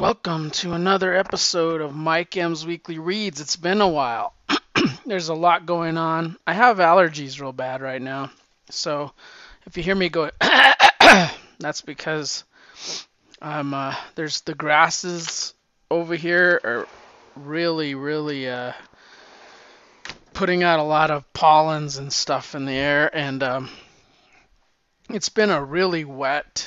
Welcome to another episode of Mike M's Weekly Reads. It's been a while. There's a lot going on. I have allergies real bad right now. So if you hear me go, that's because there's the grasses over here are really putting out a lot of pollens and stuff in the air, and it's been a really wet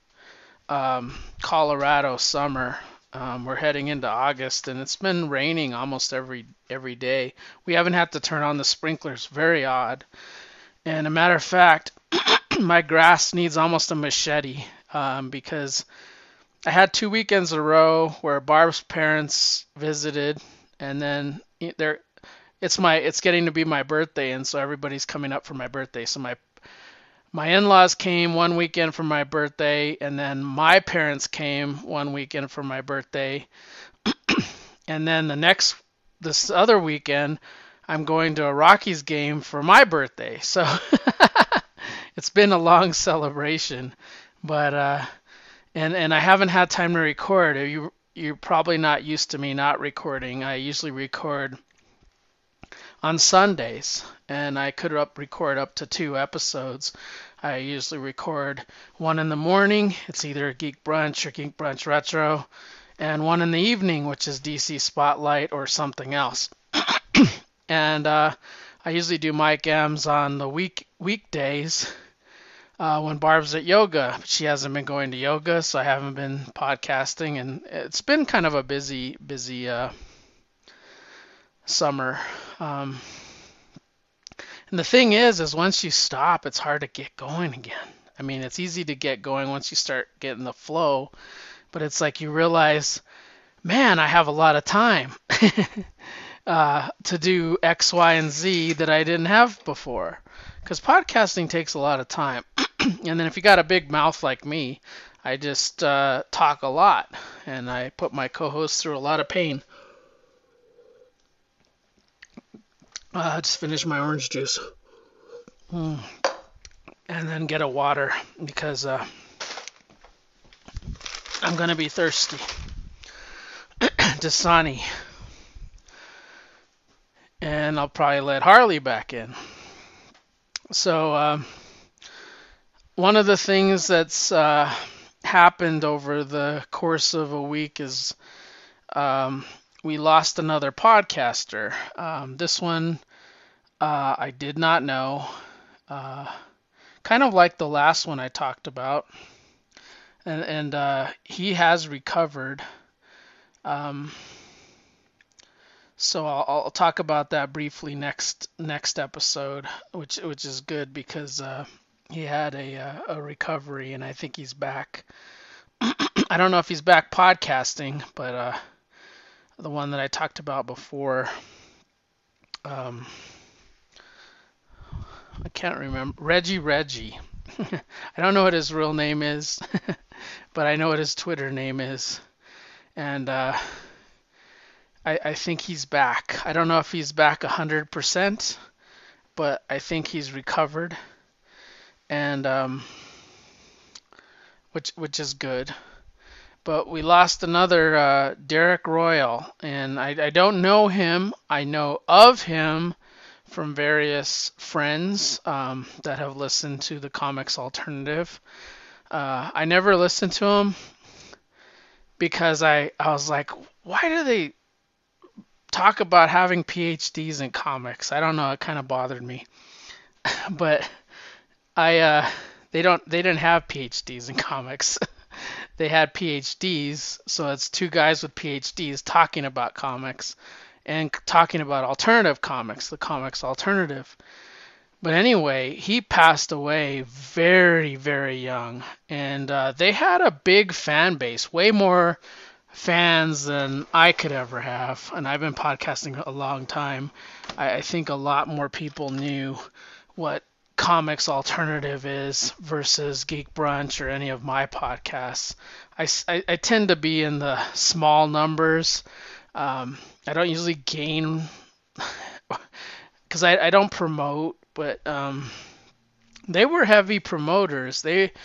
Colorado summer. We're heading into August, and it's been raining almost every day. We haven't had to turn on the sprinklers. Very odd. And a matter of fact, my grass needs almost a machete because I had 2 weekends in a row where Barb's parents visited, and then it's getting to be my birthday, and so everybody's coming up for my birthday. So my in-laws came one weekend for my birthday, and then my parents came one weekend for my birthday. And then this other weekend, I'm going to a Rockies game for my birthday. So it's been a long celebration, but and I haven't had time to record. You're probably not used to me not recording. I usually record on Sundays, and I could record up to 2 episodes. I usually record one in the morning. It's either Geek Brunch or Geek Brunch Retro, and one in the evening, which is DC Spotlight or something else. And I usually do Mike M's on the weekdays when Barb's at yoga. She hasn't been going to yoga, so I haven't been podcasting, and it's been kind of a busy summer. And the thing is once you stop, it's hard to get going again. I mean, it's easy to get going once you start getting the flow, but it's like you realize, man, I have a lot of time to do X, Y, and Z that I didn't have before. Because podcasting takes a lot of time. And then if you got a big mouth like me, I just talk a lot, and I put my co-host through a lot of pain. I just finished my orange juice. And then get a water because I'm going to be thirsty. Dasani. And I'll probably let Harley back in. So one of the things that's happened over the course of a week is we lost another podcaster. This one I did not know. Kind of like the last one I talked about. And he has recovered. So I'll talk about that briefly next episode, which is good because he had a recovery, and I think he's back. I don't know if he's back podcasting, but the one that I talked about before, I can't remember. Reggie. I don't know what his real name is, but I know what his Twitter name is. And I think he's back. I don't know if he's back 100%, but I think he's recovered, and which is good. But we lost another Derek Royal, and I don't know him. I know of him from various friends that have listened to the Comics Alternative. I never listened to him because I was like, why do they talk about having PhDs in comics? I don't know. It kind of bothered me, but they didn't have PhDs in comics. They had PhDs, so it's two guys with PhDs talking about comics and talking about alternative comics, the Comics Alternative. But anyway, he passed away very, very young, and they had a big fan base, way more fans than I could ever have. And I've been podcasting a long time. I think a lot more people knew what Comics Alternative is versus Geek Brunch or any of my podcasts. I tend to be in the small numbers. I don't usually gain because I don't promote, but they were heavy promoters.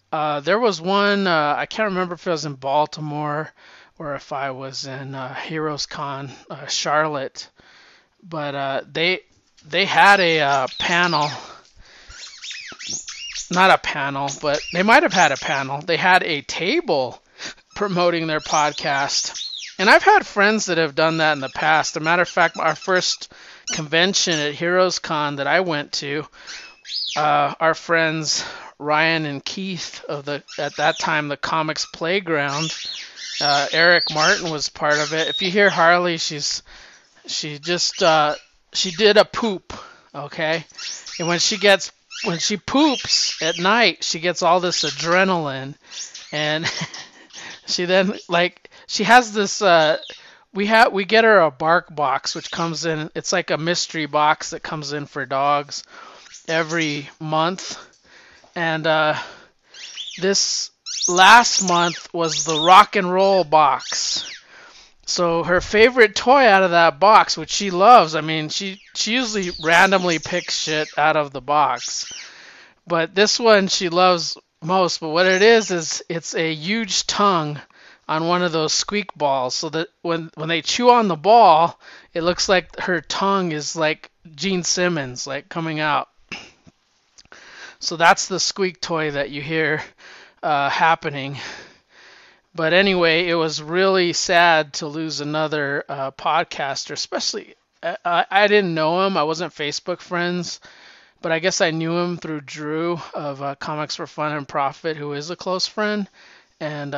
There was one, I can't remember if it was in Baltimore or if I was in Heroes Con, Charlotte, but they had a panel, not a panel, but they might have had a panel. They had a table promoting their podcast. And I've had friends that have done that in the past. As a matter of fact, our first convention at Heroes Con that I went to, our friends Ryan and Keith of the at that time the Comics Playground, Eric Martin was part of it. If you hear Harley, she just she did a poop, okay? And when she poops at night, she gets all this adrenaline, and she then like she has this we get her a bark box which comes in. It's like a mystery box that comes in for dogs every month. And this last month was the rock and roll box. So her favorite toy out of that box, which she loves, I mean, she usually randomly picks shit out of the box. But this one she loves most. But what it is it's a huge tongue on one of those squeak balls. So that when they chew on the ball, it looks like her tongue is like Gene Simmons, like coming out. So that's the squeak toy that you hear happening. But anyway, it was really sad to lose another podcaster, especially I didn't know him. I wasn't Facebook friends, but I guess I knew him through Drew of Comics for Fun and Profit, who is a close friend. And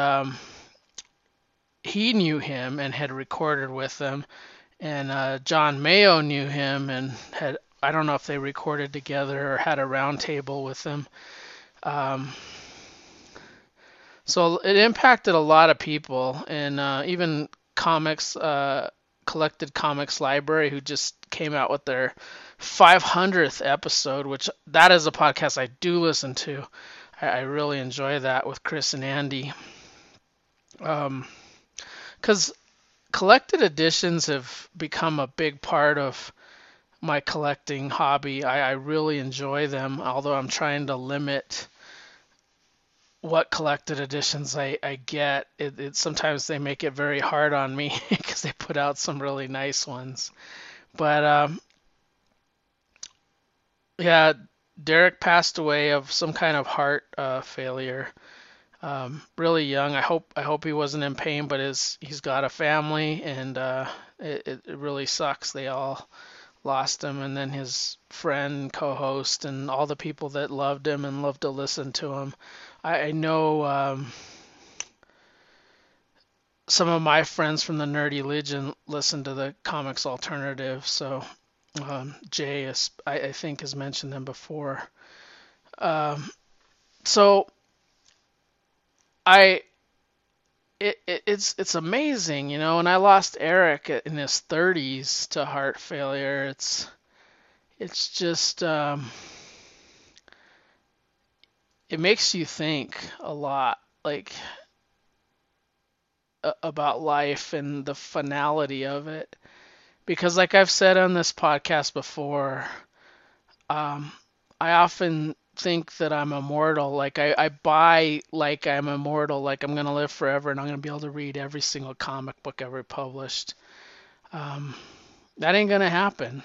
he knew him and had recorded with him. And John Mayo knew him and had, I don't know if they recorded together or had a round table with him. Um, so it impacted a lot of people, and even comics, Collected Comics Library, who just came out with their 500th episode, which that is a podcast I do listen to. I really enjoy that with Chris and Andy. Because collected editions have become a big part of my collecting hobby. I really enjoy them, although I'm trying to limit what collected editions I get. Sometimes they make it very hard on me because they put out some really nice ones. But yeah, Derek passed away of some kind of heart failure. Really young. I hope he wasn't in pain, but he's got a family, and it really sucks. They all lost him, and then his friend, co-host, and all the people that loved him and loved to listen to him. I know some of my friends from the Nerdy Legion listen to the Comics Alternative, so Jay I think has mentioned them before. So I it's amazing, you know. And I lost Eric in his 30s to heart failure. It's just it makes you think a lot, like about life and the finality of it. Because, like I've said on this podcast before, I often think that I'm immortal. Like I buy like I'm immortal, like I'm gonna live forever and I'm gonna be able to read every single comic book ever published. Um, that ain't gonna happen.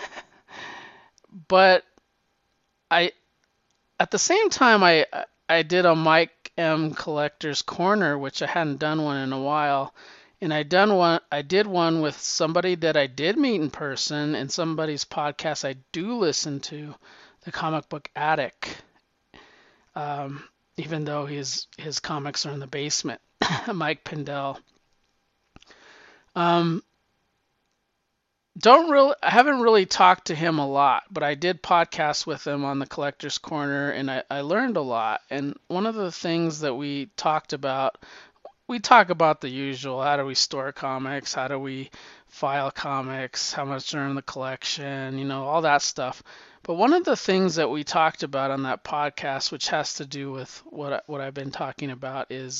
But I, at the same time, I did a Mike M Collector's Corner, which I hadn't done one in a while, and I did one with somebody that I did meet in person, and somebody's podcast I do listen to, the Comic Book Attic. Even though his comics are in the basement, Mike Pindell. Um, I haven't really talked to him a lot, but I did podcast with him on the Collector's Corner, and I learned a lot. And one of the things that we talk about the usual: how do we store comics, how do we file comics, how much are in the collection, all that stuff. But one of the things that we talked about on that podcast, which has to do with what I've been talking about, is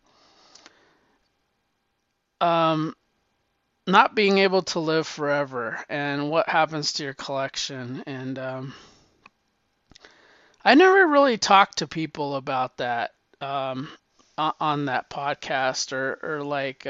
um, not being able to live forever and what happens to your collection. And I never really talked to people about that um, on that podcast or like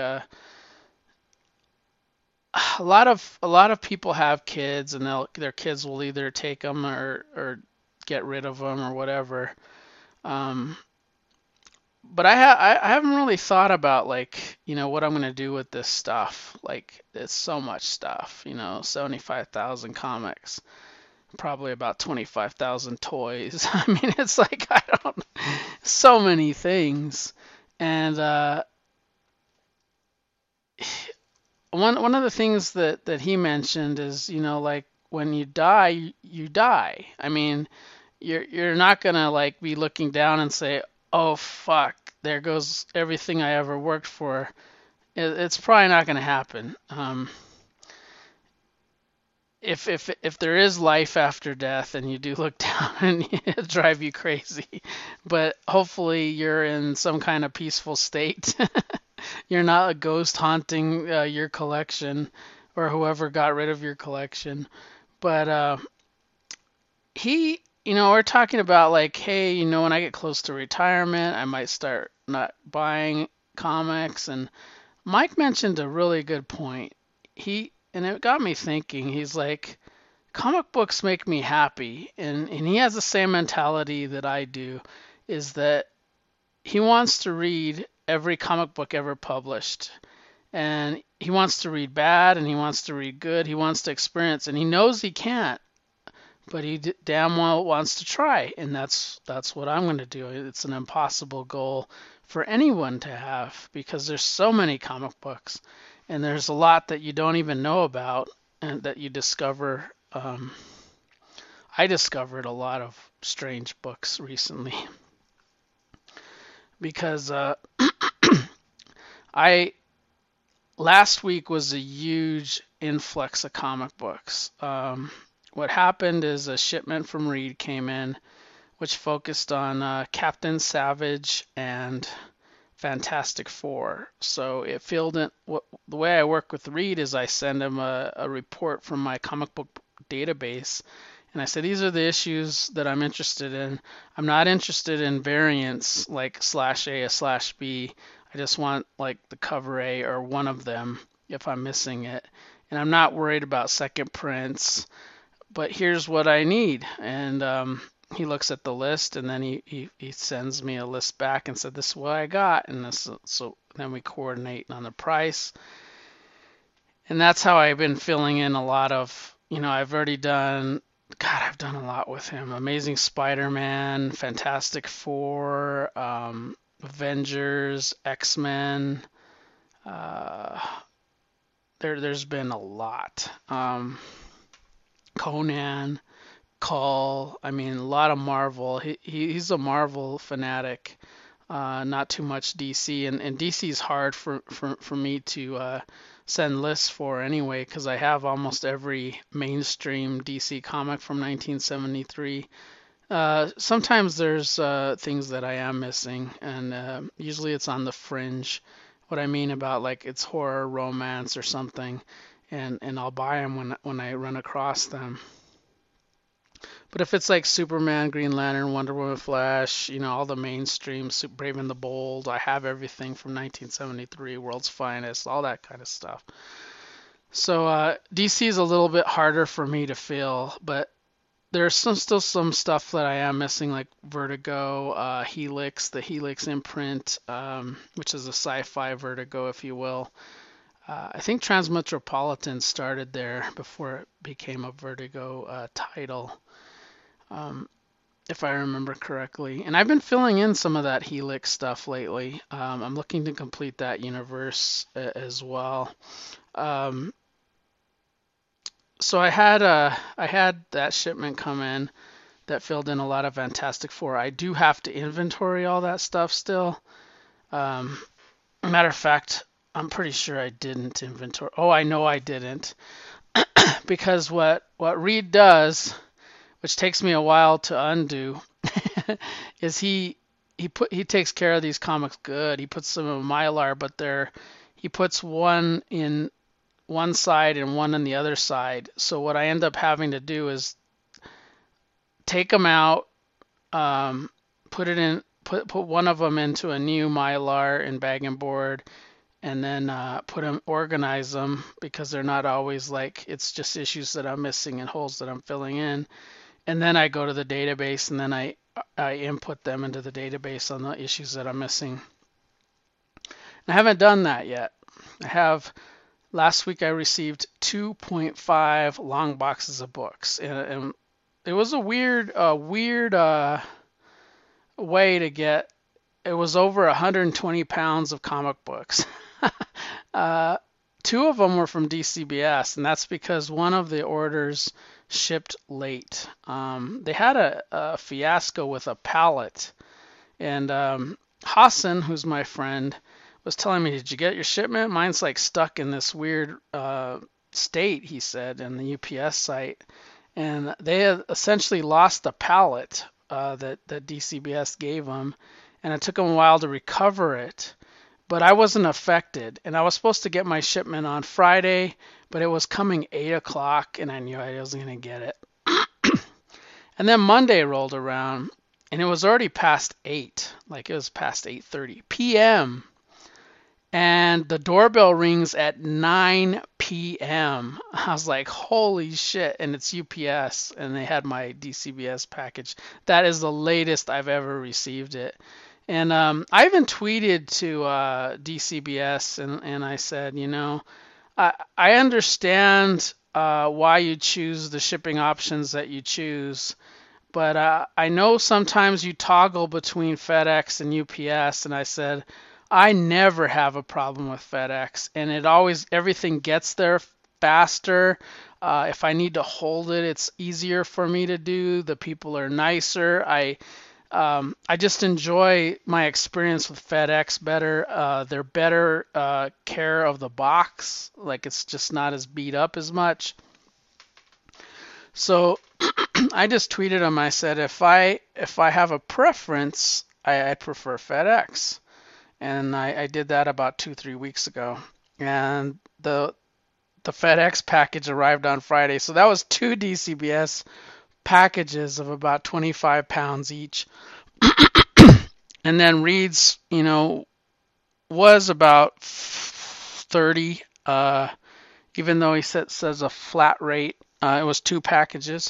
a lot of people have kids and their kids will either take them or get rid of them or whatever. Um, but I haven't really thought about like what I'm gonna do with this stuff. Like it's so much stuff, 75,000 comics, probably about 25,000 toys. I mean, it's like I don't so many things. And one of the things that he mentioned is, like when you die, you die. I mean, you're not gonna like be looking down and say, "Oh fuck, there goes everything I ever worked for." It's probably not gonna happen. If there is life after death and you do look down and it drive you crazy, but hopefully you're in some kind of peaceful state. You're not a ghost haunting your collection or whoever got rid of your collection. But we're talking about like, hey, when I get close to retirement, I might start not buying comics. And Mike mentioned a really good point. And it got me thinking. He's like, comic books make me happy, and he has the same mentality that I do, is that he wants to read every comic book ever published. And he wants to read bad and he wants to read good. He wants to experience, and he knows he can't, but he damn well wants to try. And that's what I'm going to do. It's an impossible goal for anyone to have because there's so many comic books, and there's a lot that you don't even know about and that you discover. I discovered a lot of strange books recently because I last week was a huge influx of comic books. What happened is a shipment from Reed came in, which focused on Captain Savage and Fantastic Four. So it filled in. The way I work with Reed is I send him a report from my comic book database, and I said these are the issues that I'm interested in. I'm not interested in variants like /A or /B. I just want like the cover A or one of them if I'm missing it. And I'm not worried about second prints, but here's what I need. And he looks at the list and then he sends me a list back and said, this is what I got. And so then we coordinate on the price. And that's how I've been filling in a lot of, I've already done, God, I've done a lot with him. Amazing Spider-Man, Fantastic Four, Avengers, X-Men. Uh, there's been a lot. Conan, Call. I mean, a lot of Marvel. He's a Marvel fanatic. Not too much DC, and DC is hard for me to send lists for anyway, because I have almost every mainstream DC comic from 1973. Sometimes there's things that I am missing, and usually it's on the fringe. What I mean about like it's horror, romance, or something, and I'll buy them when I run across them. But if it's like Superman, Green Lantern, Wonder Woman, Flash, all the mainstream, Brave and the Bold, I have everything from 1973, World's Finest, all that kind of stuff. So DC is a little bit harder for me to fill, but there's still some stuff that I am missing, like Vertigo, Helix, the Helix imprint, which is a sci-fi Vertigo, if you will. I think Transmetropolitan started there before it became a Vertigo title, if I remember correctly. And I've been filling in some of that Helix stuff lately. I'm looking to complete that universe as well. Um, so I had that shipment come in that filled in a lot of Fantastic Four. I do have to inventory all that stuff still. Um, Matter of fact, I'm pretty sure I didn't inventory. Oh, I know I didn't, because what Reed does, which takes me a while to undo, is he takes care of these comics good. He puts them in Mylar, but he puts one in one side and one on the other side. So what I end up having to do is take them out, um, put one of them into a new Mylar and bag and board, and then organize them because they're not always like it's just issues that I'm missing and holes that I'm filling in. And then I go to the database and then I input them into the database on the issues that I'm missing. I haven't done that yet. I have Last week I received 2.5 long boxes of books, and it was a weird way to get. It was over 120 pounds of comic books. uh, Two of them were from DCBS, and that's because one of the orders shipped late. They had a fiasco with a pallet, and Hassan, who's my friend, was telling me, "Did you get your shipment? Mine's like stuck in this weird state," he said, in the UPS site. And they had essentially lost the pallet that DCBS gave them, and it took them a while to recover it. But I wasn't affected, and I was supposed to get my shipment on Friday, but it was coming 8 o'clock, and I knew I wasn't going to get it. And then Monday rolled around, and it was already past 8, like it was past 8:30 p.m., and the doorbell rings at 9 p.m. I was like, holy shit, and it's UPS, and they had my DCBS package. That is the latest I've ever received it. And I even tweeted to DCBS, and I said, I understand why you choose the shipping options that you choose, but I know sometimes you toggle between FedEx and UPS, and I said, I never have a problem with FedEx, and everything gets there faster. If I need to hold it, it's easier for me to do. The people are nicer. I just enjoy my experience with FedEx better. They're better care of the box, like it's just not as beat up as much. So I just tweeted them. I said if I have a preference, I prefer FedEx. And I did that about 2-3 weeks ago, and the FedEx package arrived on Friday, so that was 2 DCBS packages of about 25 pounds each. And then Reed's, was about 30, even though he says a flat rate. It was 2 packages,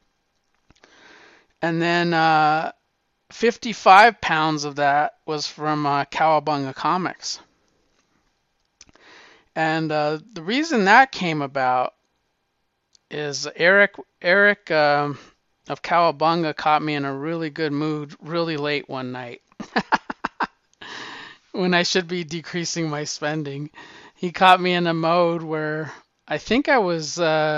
and then 55 pounds of that was from Cowabunga Comics. And the reason that came about is Eric of Cowabunga caught me in a really good mood really late one night when I should be decreasing my spending. He caught me in a mode where I think I was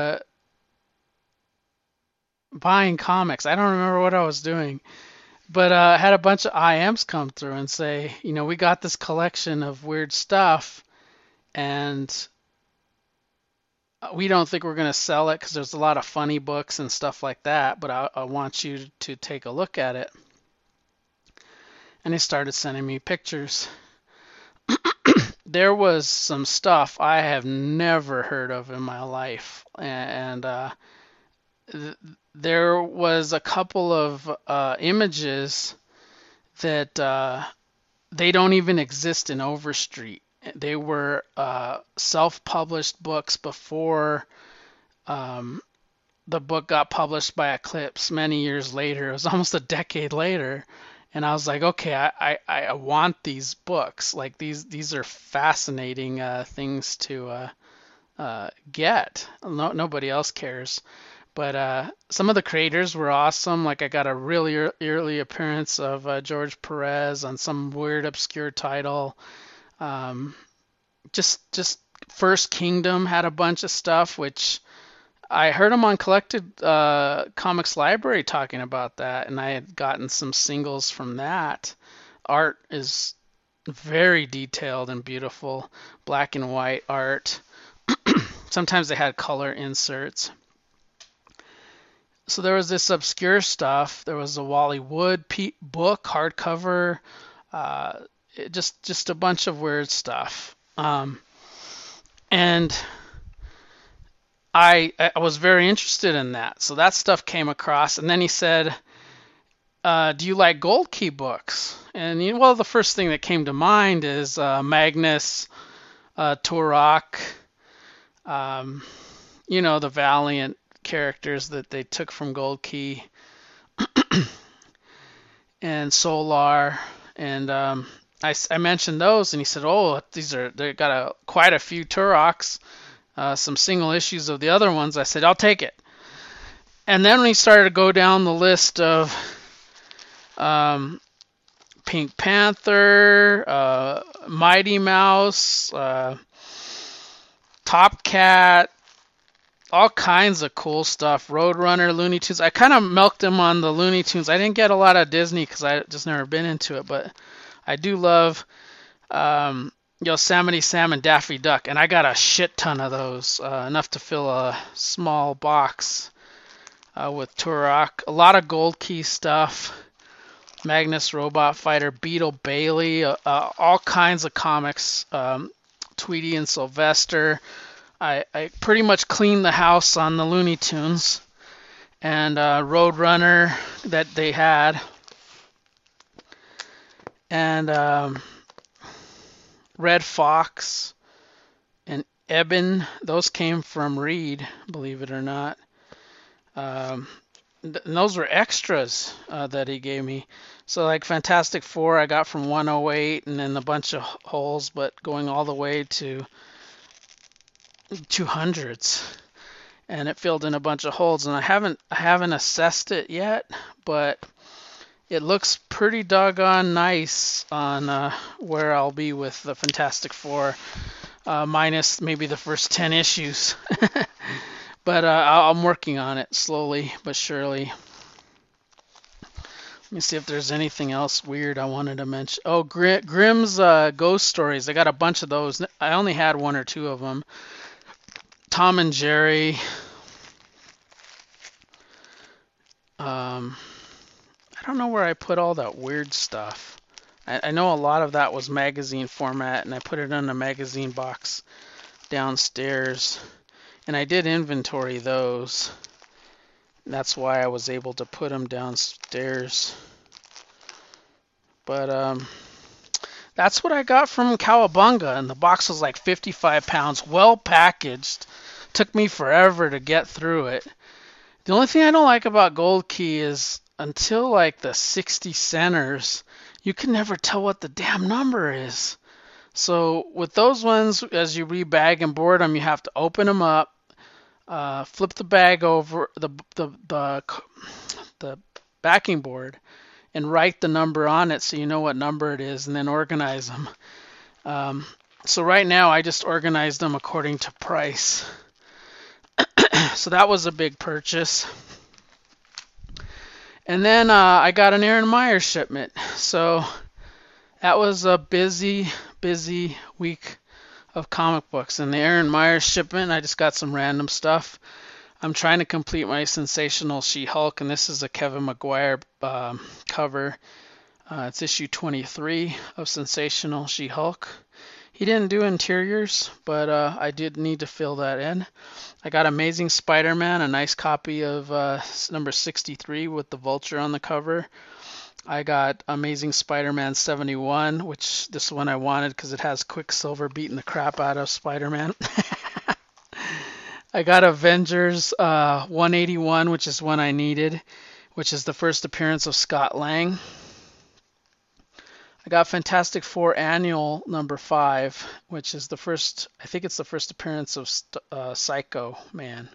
buying comics. I don't remember what I was doing. But I had a bunch of IMs come through and say, we got this collection of weird stuff, and we don't think we're going to sell it because there's a lot of funny books and stuff like that, but I want you to take a look at it. And they started sending me pictures. There was some stuff I have never heard of in my life, and there was a couple of images that they don't even exist in Overstreet. They were self-published books before the book got published by Eclipse many years later. It was almost a decade later. And I was like, okay, I want these books. Like these are fascinating things to get. Nobody else cares. But some of the creators were awesome. Like I got a really early appearance of George Perez on some weird obscure title. Just First Kingdom had a bunch of stuff, which I heard him on Collected Comics Library talking about that, and I had gotten some singles from that. Art is very detailed and beautiful, black and white art. Sometimes they had color inserts. So there was this obscure stuff. There was a Wally Wood book, hardcover, just a bunch of weird stuff. And I was very interested in that. So that stuff came across. And then he said, Do you like Gold Key books? And well, the first thing that came to mind is Magnus, Turok, um, the Valiant characters that they took from Gold Key, and Solar, and I mentioned those, and he said, "Oh, they got quite a few Turoks, some single issues of the other ones." I said, "I'll take it." And then when he started to go down the list of um, Pink Panther, Mighty Mouse, Top Cat, all kinds of cool stuff. Roadrunner, Looney Tunes. I kind of milked him on the Looney Tunes. I didn't get a lot of Disney because I just never been into it, but I do love Yosemite Sam and Daffy Duck, and I got a shit ton of those, enough to fill a small box with Turok. A lot of Gold Key stuff. Magnus Robot Fighter, Beetle Bailey, all kinds of comics. Tweety and Sylvester. I pretty much cleaned the house on the Looney Tunes and Roadrunner that they had. And Red Fox and Eben, those came from Reed, believe it or not. And those were extras that he gave me. So like Fantastic Four, I got from 108 and then a bunch of holes, but going all the way to 200s, and it filled in a bunch of holes. And I haven't assessed it yet, but it looks pretty doggone nice on where I'll be with the Fantastic Four, minus maybe the first 10 issues. But I'm working on it slowly but surely. Let me see if there's anything else weird I wanted to mention. Oh, Grimm's Ghost Stories. I got a bunch of those. I only had one or two of them. Tom and Jerry. I don't know where I put all that weird stuff. I know a lot of that was magazine format, and I put it in a magazine box downstairs. And I did inventory those. That's why I was able to put them downstairs. But that's what I got from Cowabunga, and the box was like 55 pounds, well packaged. Took me forever to get through it. The only thing I don't like about Gold Key is until like the 60 centers, you can never tell what the damn number is. So with those ones, as you rebag and board them, you have to open them up, flip the bag over the backing board, and write the number on it so you know what number it is, and then organize them. So right now I just organized them according to price. So that was a big purchase. And then I got an Aaron Meyer shipment. So that was a busy week of comic books. And the Aaron Meyer shipment, I just got some random stuff. I'm trying to complete my Sensational She-Hulk, and this is a Kevin Maguire cover. It's issue 23 of Sensational She-Hulk. He didn't do interiors, but I did need to fill that in. I got Amazing Spider-Man, a nice copy of number 63 with the Vulture on the cover. I got Amazing Spider-Man 71, which this one I wanted because it has Quicksilver beating the crap out of Spider-Man. I got Avengers 181, which is one I needed, which is the first appearance of Scott Lang. I got Fantastic Four Annual number 5, which is the first, I think it's the first appearance of Psycho Man.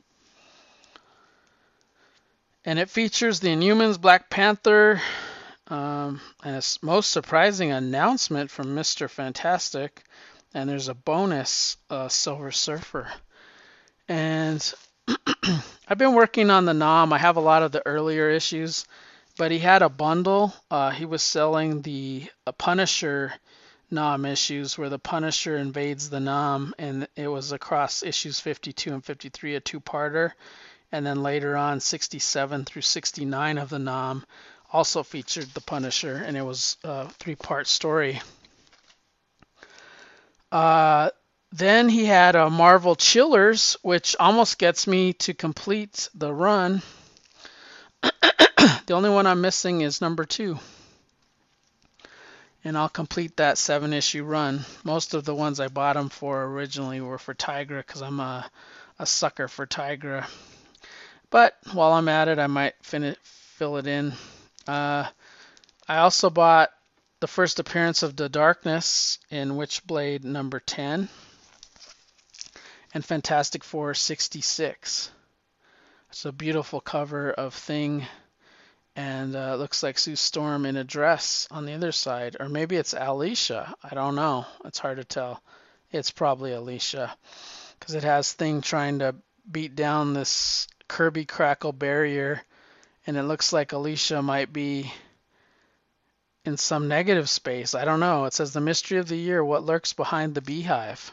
And it features the Inhumans, Black Panther, and a most surprising announcement from Mr. Fantastic. And there's a bonus Silver Surfer. And I've been working on the NOM. I have a lot of the earlier issues. But he had a bundle. He was selling the Punisher NOM issues where the Punisher invades the NOM, and it was across issues 52 and 53, a two-parter. And then later on, 67 through 69 of the NOM also featured the Punisher, and it was a three-part story. Then he had a Marvel Chillers, which almost gets me to complete the run. The only one I'm missing is number 2. And I'll complete that 7-issue run. Most of the ones I bought them for originally were for Tigra because I'm a sucker for Tigra. But while I'm at it, I might fill it in. I also bought the first appearance of The Darkness in Witchblade number 10 and Fantastic Four 66. It's a beautiful cover of Thing, and looks like Sue Storm in a dress on the other side. Or maybe it's Alicia. I don't know. It's hard to tell. It's probably Alicia because it has Thing trying to beat down this Kirby Crackle barrier, and it looks like Alicia might be in some negative space. I don't know. It says the mystery of the year, what lurks behind the beehive.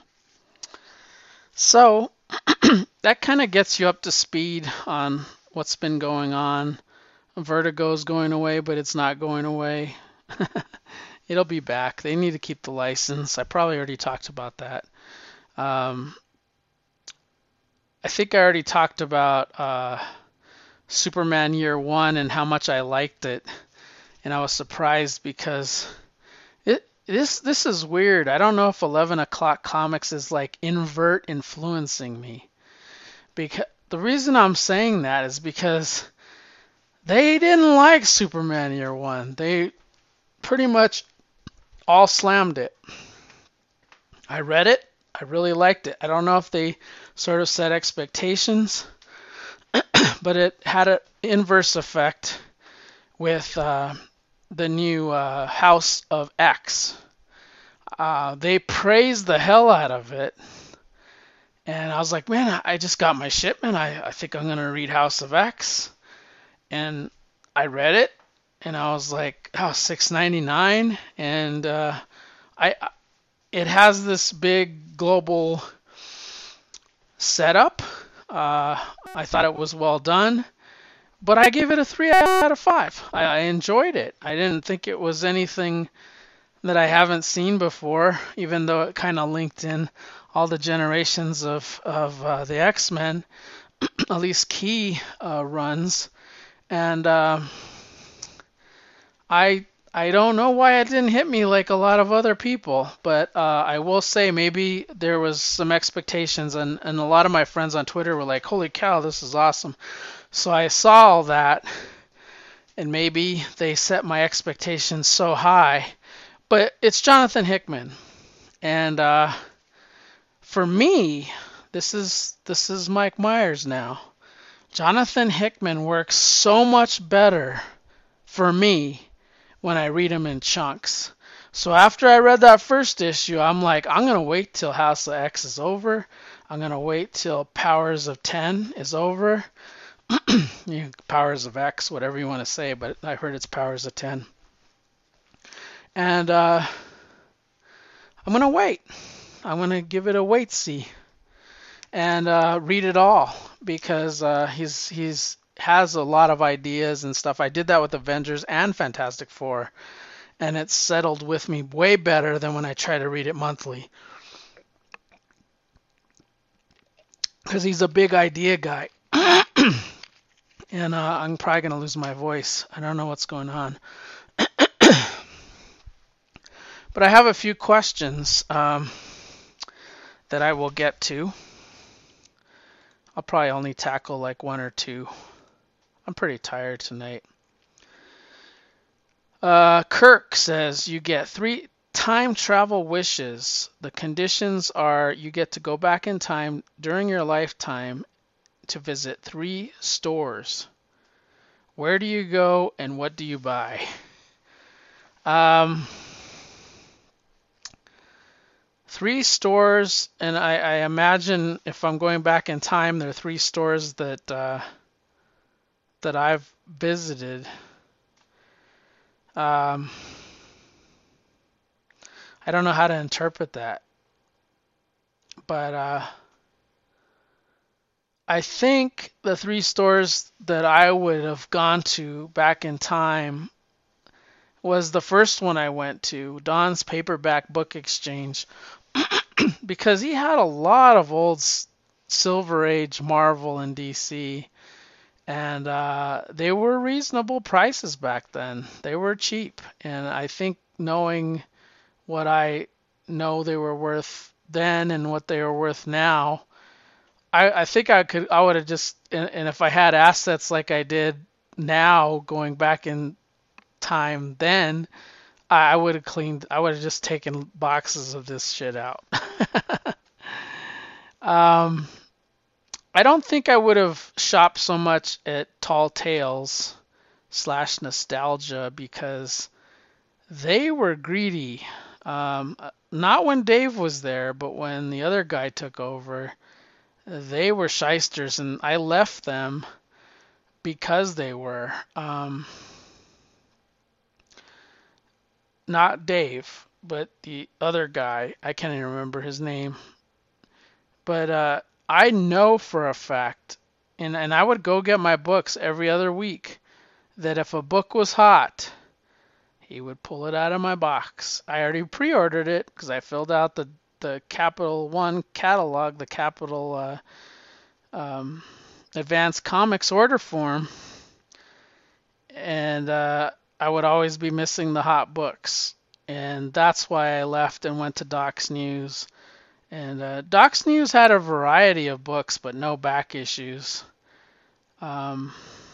So that kind of gets you up to speed on what's been going on. Vertigo's going away, but it's not going away. It'll be back. They need to keep the license. I probably already talked about that. I think I already talked about Superman Year One and how much I liked it, and I was surprised because this is weird. I don't know if 11 O'Clock Comics is like invert influencing me. Because the reason I'm saying that is because they didn't like Superman Year One. They pretty much all slammed it. I read it. I really liked it. I don't know if they sort of set expectations, but it had an inverse effect with the new House of X. They praised the hell out of it. And I was like, man, I just got my shipment. I think I'm going to read House of X. And I read it, and I was like, oh, $6.99. And it has this big global setup. I thought it was well done. But I gave it a 3 out of 5. I enjoyed it. I didn't think it was anything that I haven't seen before, even though it kind of linked in all the generations of the X-Men, at least key runs. And I don't know why it didn't hit me like a lot of other people, but I will say maybe there was some expectations, and a lot of my friends on Twitter were like, holy cow, this is awesome. So I saw all that, and maybe they set my expectations so high. But it's Jonathan Hickman, and for me, this is Mike Myers now. Jonathan Hickman works so much better for me when I read him in chunks. So after I read that first issue, I'm like, I'm going to wait till House of X is over. I'm going to wait till Powers of 10 is over. Powers of X, whatever you want to say, but I heard it's Powers of 10. And I'm going to wait. I'm going to give it a wait-see and read it all because he's has a lot of ideas and stuff. I did that with Avengers and Fantastic Four, and it's settled with me way better than when I try to read it monthly. Because he's a big idea guy. And I'm probably going to lose my voice. I don't know what's going on. But I have a few questions that I will get to. I'll probably only tackle like one or two. I'm pretty tired tonight. Kirk says you get 3 time travel wishes. The conditions are you get to go back in time during your lifetime to visit 3 stores. Where do you go and what do you buy? 3 stores, and I imagine if I'm going back in time, there are 3 stores that I've visited. I don't know how to interpret that, but I think the 3 stores that I would have gone to back in time was the first one I went to, Don's Paperback Book Exchange, because he had a lot of old Silver Age Marvel and DC, And they were reasonable prices back then. They were cheap, and I think knowing what I know they were worth then and what they are worth now, I think I would have just and if I had assets like I did now going back in time then, I would have cleaned I would have just taken boxes of this shit out. um, I don't think I would have shopped so much at Tall Tales slash Nostalgia because they were greedy. Not when Dave was there, but when the other guy took over, they were shysters, and I left them because they were. Not Dave, but the other guy. I can't even remember his name. But I know for a fact, and I would go get my books every other week, that if a book was hot, he would pull it out of my box. I already pre-ordered it because I filled out the Capital One catalog, the Capital Advanced Comics order form, and I would always be missing the hot books. And that's why I left and went to Docs News. And Docs News had a variety of books, but no back issues. Um,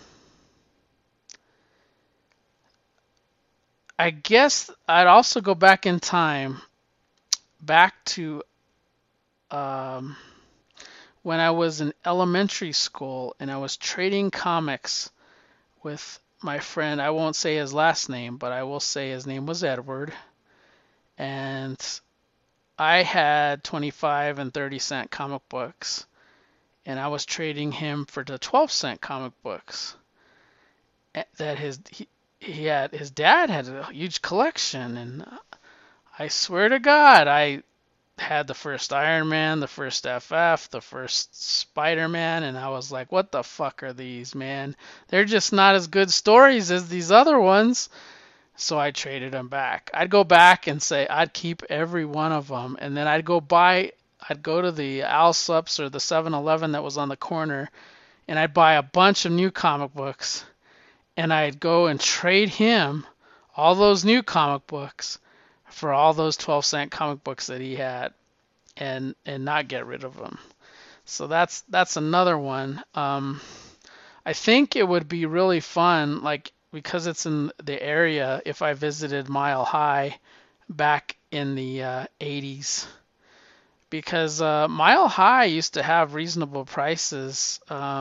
I guess I'd also go back in time, back to um, when I was in elementary school and I was trading comics with my friend. I won't say his last name, but I will say his name was Edward. And I had 25 and 30-cent comic books, and I was trading him for the 12-cent comic books that he had. His dad had a huge collection, and I swear to God, I had the first Iron Man, the first FF, the first Spider-Man, and I was like, what the fuck are these, man? They're just not as good stories as these other ones. So I traded them back. I'd go back and say I'd keep every one of them, and then I'd go to the Allsup's or the 7-Eleven that was on the corner, and I'd buy a bunch of new comic books, and I'd go and trade him all those new comic books for all those 12-cent comic books that he had, and not get rid of them. So that's another one. I think it would be really fun, like because it's in the area, if I visited Mile High back in the 80s, because Mile High used to have reasonable prices.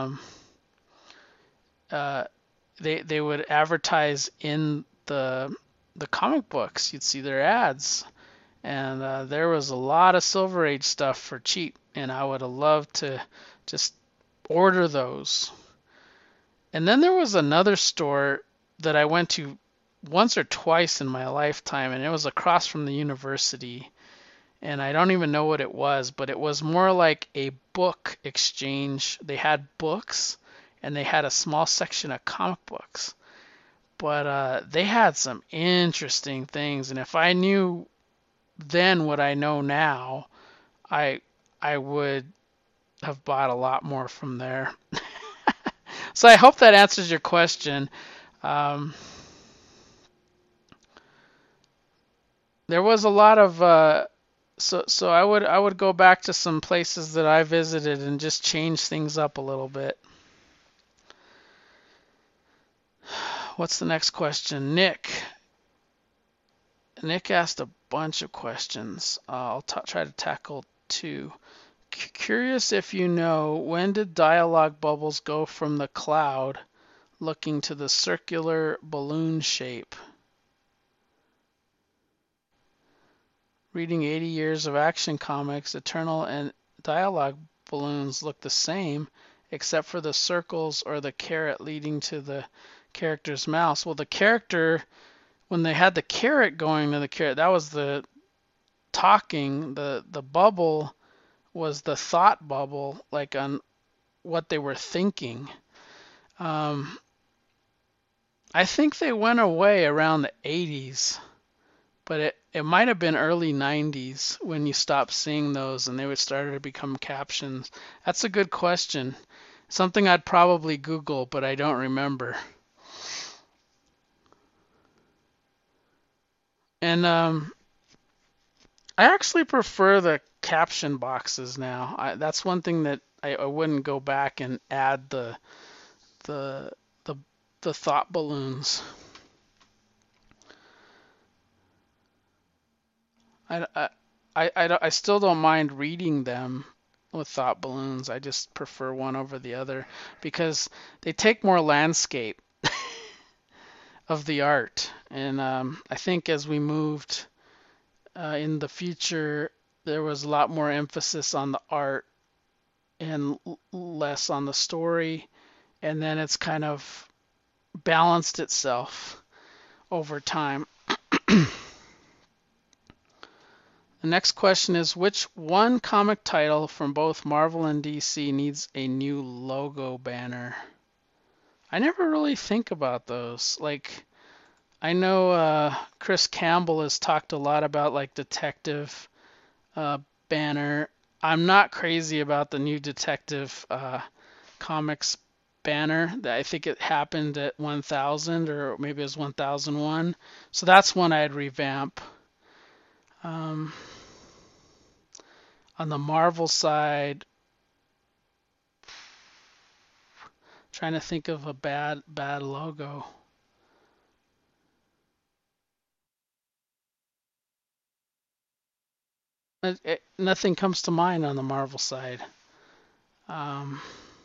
Uh, they would advertise in the comic books. You'd see their ads, and there was a lot of Silver Age stuff for cheap, and I would have loved to just order those. And then there was another store that I went to once or twice in my lifetime, and it was across from the university. And I don't even know what it was, but it was more like a book exchange. They had books, and they had a small section of comic books. But they had some interesting things, and if I knew then what I know now, I I would have bought a lot more from there. So I hope that answers your question. Um, there was a lot of so I would go back to some places that I visited and just change things up a little bit. What's the next question? Nick asked a bunch of questions. I'll try to tackle two. Curious if you know, when did dialogue bubbles go from the cloud looking to the circular balloon shape? Reading 80 years of Action Comics, Eternal and dialogue balloons look the same, except for the circles or the carrot leading to the character's mouth. Well, the character, when they had the carrot going to the carrot, that was the talking. The bubble was the thought bubble, like on what they were thinking. Um, I think they went away around the 80s, but it might have been early 90s when you stopped seeing those and they would start to become captions. That's a good question. Something I'd probably Google, but I don't remember. And I actually prefer the caption boxes now. That's one thing that I wouldn't go back and add the the the thought balloons. I, I, I still don't mind reading them with thought balloons. I just prefer one over the other because they take more landscape of the art. And I think as we moved in the future, there was a lot more emphasis on the art and less on the story. And then it's kind of balanced itself over time. The next question is, which one comic title from both Marvel and DC needs a new logo banner? I never really think about those. Like, I know Chris Campbell has talked a lot about like Detective uh, banner. I'm not crazy about the new Detective Comics banner. I think it happened at 1000 or maybe it was 1001. So that's one I'd revamp. Um, on the Marvel side, trying to think of a bad logo. Nothing comes to mind on the Marvel side. Um,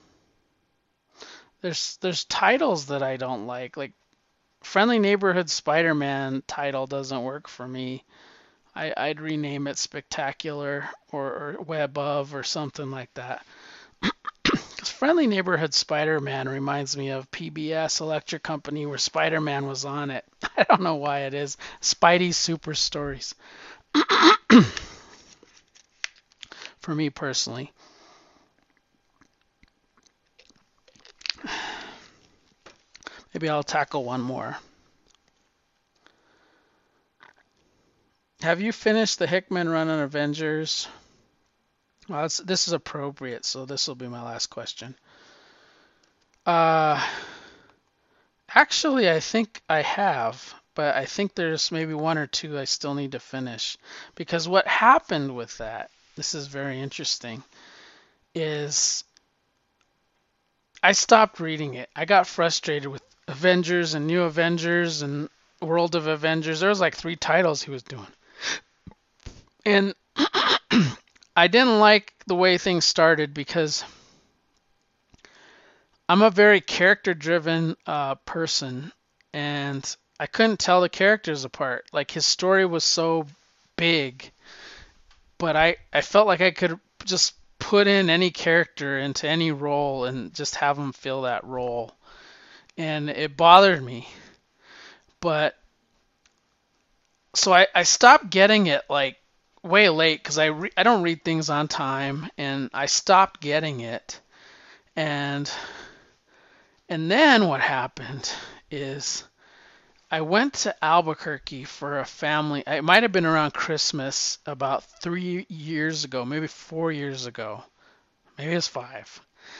there's titles that I don't like. Like Friendly Neighborhood Spider-Man title doesn't work for me. I'd rename it Spectacular or Web of or something like that. Because Friendly Neighborhood Spider-Man reminds me of PBS Electric Company where Spider-Man was on it. I don't know why it is. Spidey Super Stories. For me personally. Maybe I'll tackle one more. Have you finished the Hickman run on Avengers? Well, this is appropriate, so this will be my last question. Uh, Actually, I think I have, but I think there's maybe one or two I still need to finish. Because what happened with that, this is very interesting, is I stopped reading it. I got frustrated with Avengers and New Avengers and World of Avengers. There was like 3 titles he was doing. And I didn't like the way things started because I'm a very character-driven person, and I couldn't tell the characters apart. Like his story was so big, but I felt like I could just put in any character into any role and just have them fill that role, and it bothered me. But so I stopped getting it like way late because I don't read things on time, and I stopped getting it, and then what happened is I went to Albuquerque for a family. It might have been around Christmas about 3 years ago, maybe 4 years ago. Maybe it's 5.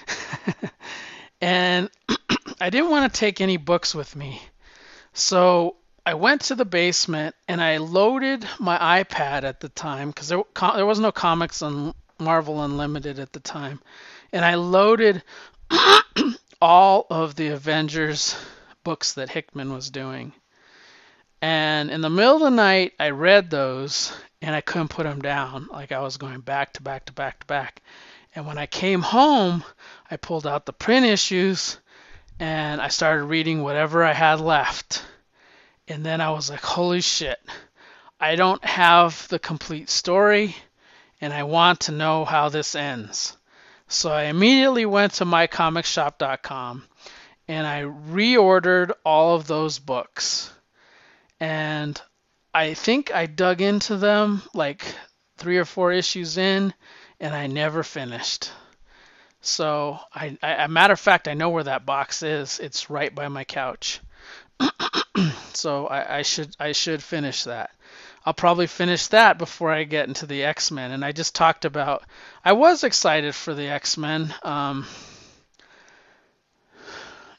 And I didn't want to take any books with me. So I went to the basement and I loaded my iPad at the time because there was no comics on Marvel Unlimited at the time. And I loaded all of the Avengers books that Hickman was doing. And in the middle of the night, I read those and I couldn't put them down. Like I was going back to back to back to back. And when I came home, I pulled out the print issues and I started reading whatever I had left. And then I was like, holy shit, I don't have the complete story and I want to know how this ends. So I immediately went to mycomicshop.com and I reordered all of those books. And I think I dug into them like 3 or 4 issues in and I never finished. So a matter of fact, I know where that box is. It's right by my couch. So I should finish that. I'll probably finish that before I get into the X-Men. And I just talked about, I was excited for the X-Men.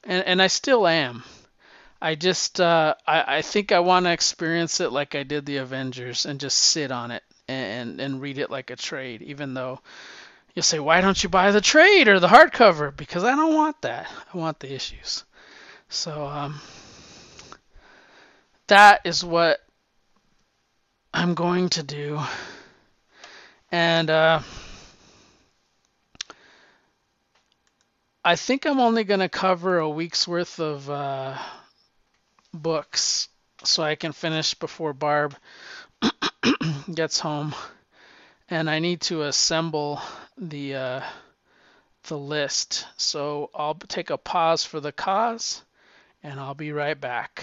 and I still am. I just I think I want to experience it like I did the Avengers and just sit on it and read it like a trade. Even though you'll say, why don't you buy the trade or the hardcover? Because I don't want that. I want the issues. So that is what I'm going to do. And I think I'm only going to cover a week's worth of books so I can finish before Barb gets home. And I need to assemble the list. So I'll take a pause for the cause and I'll be right back.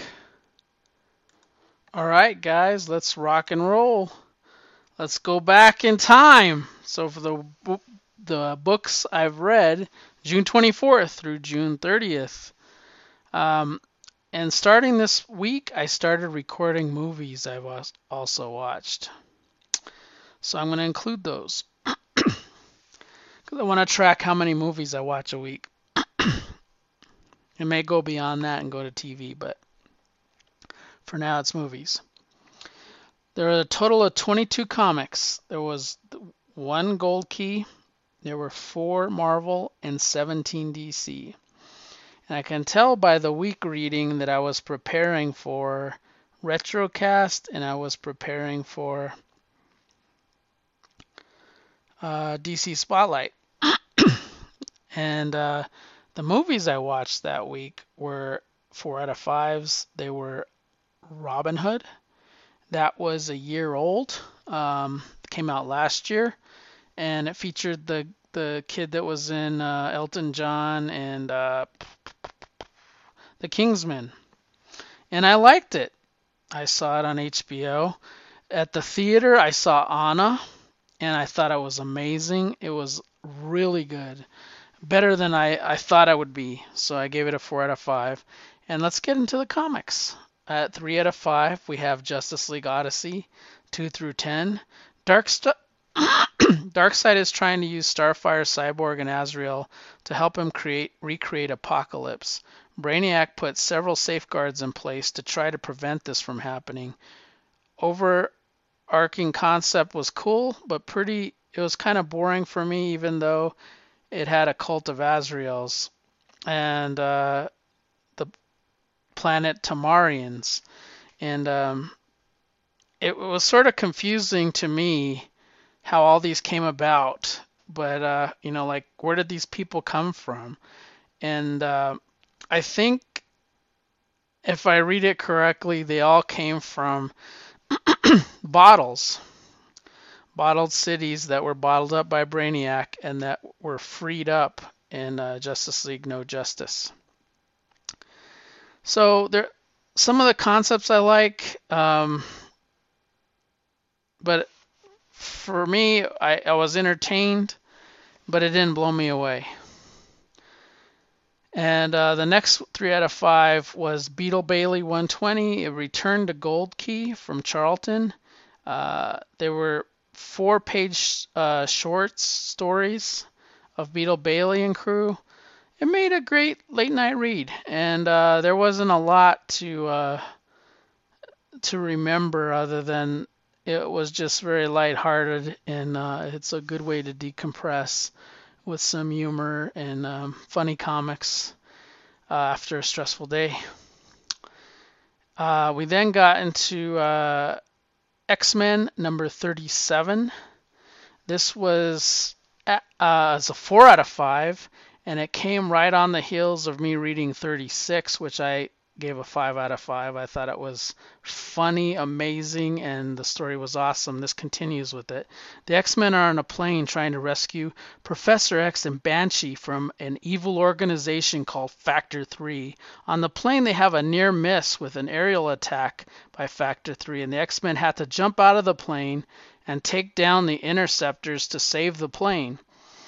All right, guys, let's rock and roll. Let's go back in time. So for the books I've read, June 24th through June 30th. And starting this week, I started recording movies I've also watched. So I'm going to include those. Because I want to track how many movies I watch a week. It may go beyond that and go to TV, but for now it's movies. There are a total of 22 comics. There was one Gold Key. There were 4 Marvel and 17 DC. And I can tell by the week reading that I was preparing for Retrocast and I was preparing for DC Spotlight. And the movies I watched that week were 4 out of 5s. They were Robin Hood. That was a year old. Came out last year. And it featured the kid that was in Elton John and The Kingsman. And I liked it. I saw it on HBO. At the theater, I saw Anna, and I thought it was amazing. It was really good. Better than I thought I would be. So I gave it a 4 out of 5. And let's get into the comics. At 3 out of 5, we have Justice League Odyssey, 2 through 10. Darkseid is trying to use Starfire, Cyborg, and Azrael to help him recreate Apocalypse. Brainiac put several safeguards in place to try to prevent this from happening. Overarching concept was cool, but it was kind of boring for me, even though it had a cult of Azraels and the planet Tamarians. And it was sort of confusing to me how all these came about. But, like, where did these people come from? And I think if I read it correctly, they all came from bottles. Bottled cities that were bottled up by Brainiac and that were freed up in Justice League No Justice. So some of the concepts I like, but for me, I was entertained, but it didn't blow me away. And the next 3 out of 5 was Beetle Bailey 120. It returned to Gold Key from Charlton. There were 4-page short stories of Beetle Bailey and crew. It made a great late night read, and there wasn't a lot to remember other than it was just very lighthearted, and it's a good way to decompress with some humor and funny comics after a stressful day. We then got into X-Men number 37. This was as a 4 out of 5, and it came right on the heels of me reading 36, which I gave a 5 out of 5. I thought it was funny, amazing, and the story was awesome. This continues with it. The X-Men are on a plane trying to rescue Professor X and Banshee from an evil organization called Factor 3. On the plane, they have a near miss with an aerial attack by Factor 3, and the X-Men had to jump out of the plane and take down the interceptors to save the plane.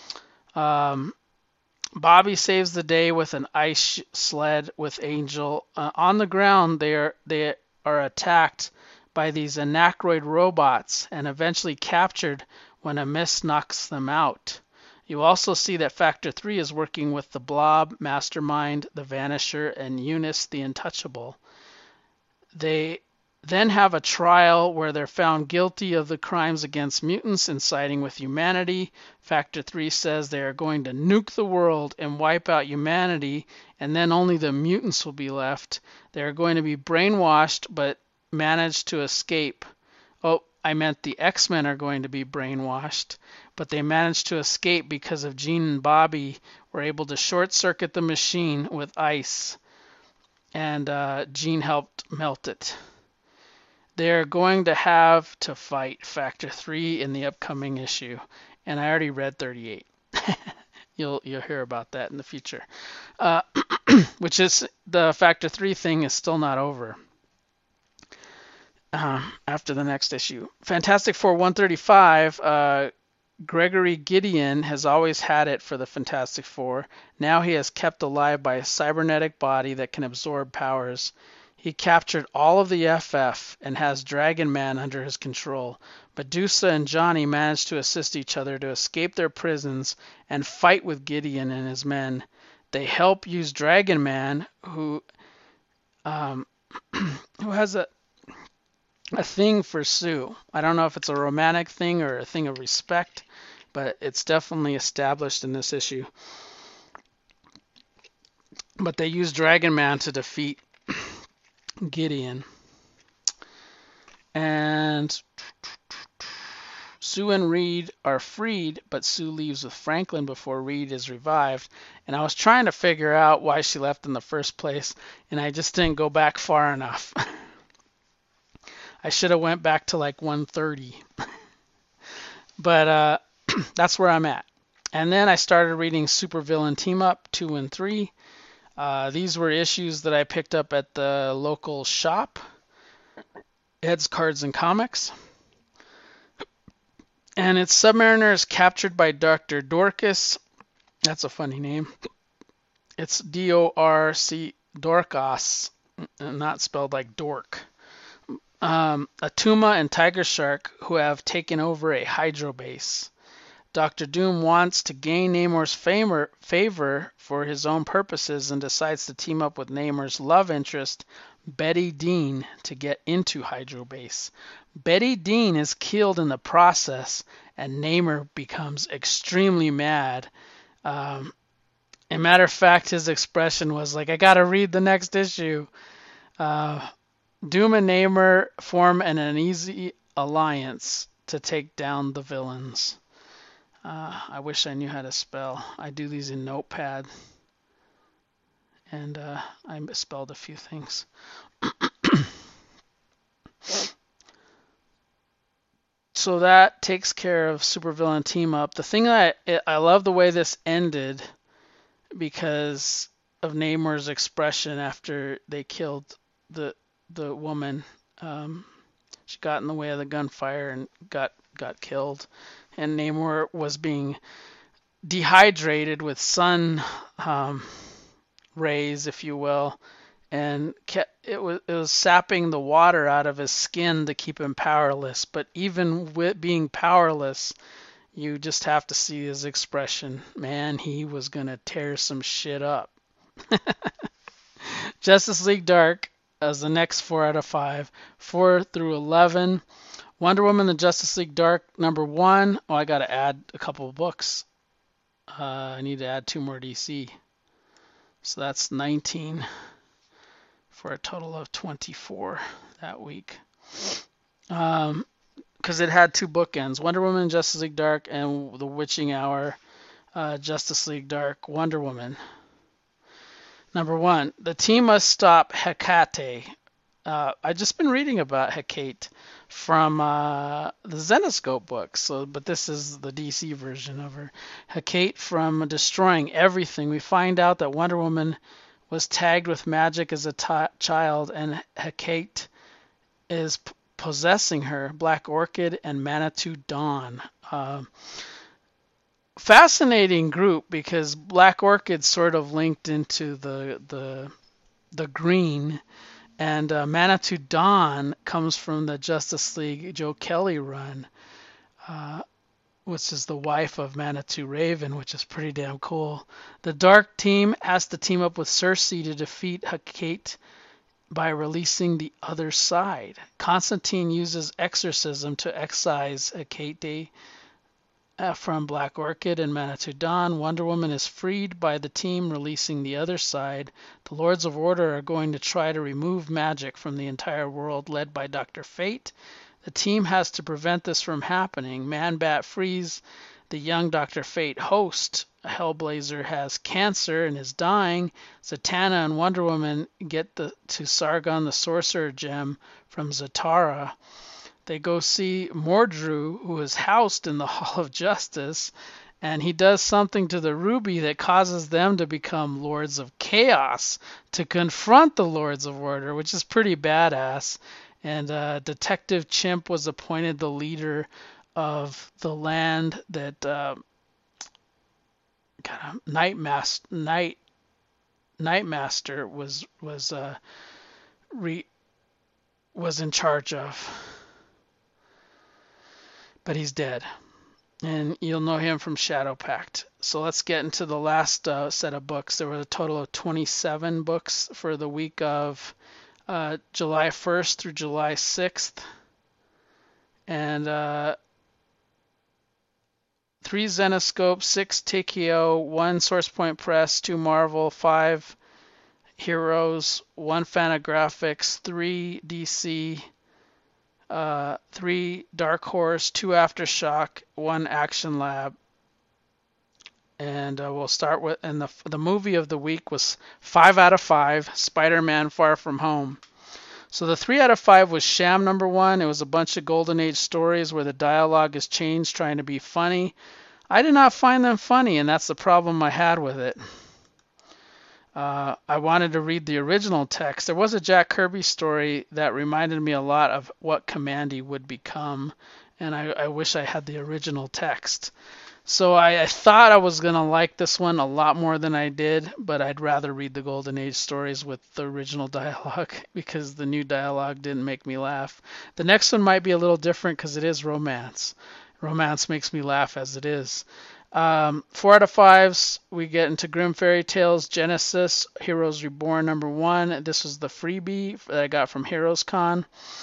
Bobby saves the day with an ice sled with Angel. On the ground, they are attacked by these anacroid robots and eventually captured when a mist knocks them out. You also see that Factor 3 is working with the Blob, Mastermind, the Vanisher, and Eunice the Untouchable. They then have a trial where they're found guilty of the crimes against mutants and siding with humanity. Factor 3 says they are going to nuke the world and wipe out humanity, and then only the mutants will be left. They are going to be brainwashed but manage to escape. Oh, I meant the X-Men are going to be brainwashed, but they managed to escape because of Jean and Bobby were able to short-circuit the machine with ice, and Jean helped melt it. They're going to have to fight Factor 3 in the upcoming issue, and I already read 38. You'll hear about that in the future. Which is, the Factor 3 thing is still not over. After the next issue. Fantastic Four 135, Gregory Gideon has always had it for the Fantastic Four. Now he is kept alive by a cybernetic body that can absorb powers. He captured all of the FF and has Dragon Man under his control. Medusa and Johnny manage to assist each other to escape their prisons and fight with Gideon and his men. They help use Dragon Man, who has a thing for Sue. I don't know if it's a romantic thing or a thing of respect, but it's definitely established in this issue. But they use Dragon Man to defeat Gideon. And Sue and Reed are freed, but Sue leaves with Franklin before Reed is revived. And I was trying to figure out why she left in the first place, and I just didn't go back far enough. I should have went back to like 130. But that's where I'm at. And then I started reading Supervillain Team Up 2 and 3. These were issues that I picked up at the local shop, Ed's Cards and Comics. And it's Submariner is captured by Dr. Dorcas. That's a funny name. It's D-O-R-C, Dorcas, not spelled like dork. Atuma and Tiger Shark, who have taken over a Hydro base. Dr. Doom wants to gain Namor's favor for his own purposes and decides to team up with Namor's love interest, Betty Dean, to get into Hydro base. Betty Dean is killed in the process, and Namor becomes extremely mad. A matter of fact, his expression was like, I gotta read the next issue. Doom and Namor form an uneasy alliance to take down the villains. I wish I knew how to spell. I do these in Notepad. And I misspelled a few things. So that takes care of Supervillain Team Up. The thing that I love the way this ended because of Namor's expression after they killed the woman. She got in the way of the gunfire and got killed. And Namor was being dehydrated with sun rays, if you will, and it was sapping the water out of his skin to keep him powerless. But even with being powerless, you just have to see his expression. Man, he was gonna tear some shit up. Justice League Dark as the next 4 out of 5, 4 through 11. Wonder Woman, the Justice League Dark, number 1. Oh, I got to add a couple of books. I need to add 2 more DC. So that's 19 for a total of 24 that week. Because it had 2 bookends, Wonder Woman, Justice League Dark, and The Witching Hour, Justice League Dark, Wonder Woman. Number 1, the team must stop Hecate. I've just been reading about Hecate from the Zenoscope books, but this is the DC version of her. Hecate from destroying everything. We find out that Wonder Woman was tagged with magic as a child, and Hecate is possessing her. Black Orchid and Manitou Dawn. Fascinating group because Black Orchid sort of linked into the green. And Manitou Dawn comes from the Justice League Joe Kelly run. which is the wife of Manitou Raven, which is pretty damn cool. The Dark Team has to team up with Cersei to defeat Hecate by releasing the other side. Constantine uses exorcism to excise Hecate from Black Orchid and Manitou Dawn. Wonder Woman is freed by the team releasing the other side. The Lords of Order are going to try to remove magic from the entire world, led by Dr. Fate. The team has to prevent this from happening. Man-Bat frees the young Dr. Fate host. Hellblazer has cancer and is dying. Zatanna and Wonder Woman get to Sargon the Sorcerer Gem from Zatara. They go see Mordru, who is housed in the Hall of Justice, and he does something to the ruby that causes them to become Lords of Chaos to confront the Lords of Order, which is pretty badass. And Detective Chimp was appointed the leader of the land that Nightmaster was in charge of, but he's dead, and you'll know him from Shadow Pact. So let's get into the last set of books. There were a total of 27 books for the week of July 1st through July 6th, and 3 Zenescope, 6 Tikio, 1 SourcePoint Press, 2 Marvel, 5 Heroes, 1 Fantagraphics, 3 DC, 3 Dark Horse, 2 Aftershock, 1 Action Lab. And we'll start with, and the movie of the week was 5 out of 5, Spider-Man Far From Home. So the 3 out of 5 was Sham #1. It was a bunch of Golden Age stories where the dialogue is changed trying to be funny. I did not find them funny, and that's the problem I had with it. I wanted to read the original text. There was a Jack Kirby story that reminded me a lot of what Kamandi would become, and I wish I had the original text. So I thought I was going to like this one a lot more than I did, but I'd rather read the Golden Age stories with the original dialogue because the new dialogue didn't make me laugh. The next one might be a little different because it is romance. Romance makes me laugh as it is. 4 out of 5s, we get into Grimm Fairy Tales Genesis Heroes Reborn #1. This was the freebie that I got from Heroes Con.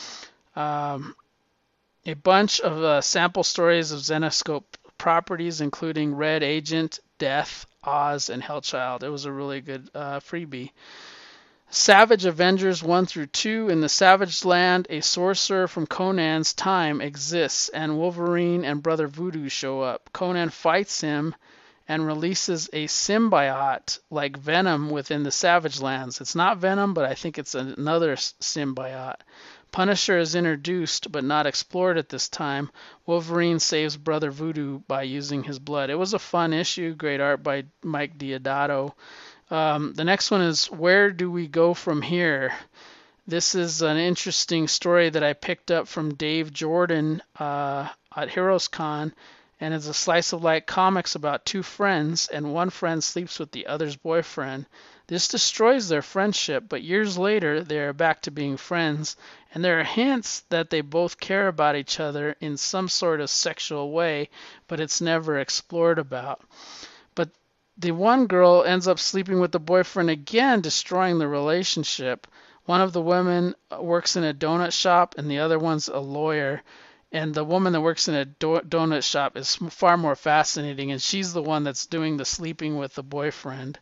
A bunch of sample stories of Zenescope properties, including Red Agent, Death, Oz, and Hellchild. It was a really good freebie. Savage Avengers 1 through 2. In the Savage Land, a sorcerer from Conan's time exists, and Wolverine and Brother Voodoo show up. Conan fights him and releases a symbiote like Venom within the Savage Lands. It's not Venom, but I think it's another symbiote. Punisher is introduced but not explored at this time. Wolverine saves Brother Voodoo by using his blood. It was a fun issue, great art by Mike Diodato. The next one is Where Do We Go From Here? This is an interesting story that I picked up from Dave Jordan at Heroes Con, and it's a slice of life comics about 2 friends, and one friend sleeps with the other's boyfriend. This destroys their friendship, but years later they are back to being friends, and there are hints that they both care about each other in some sort of sexual way, but it's never explored about. But the one girl ends up sleeping with the boyfriend again, destroying the relationship. One of the women works in a donut shop, and the other one's a lawyer. And the woman that works in a donut shop is far more fascinating, and she's the one that's doing the sleeping with the boyfriend.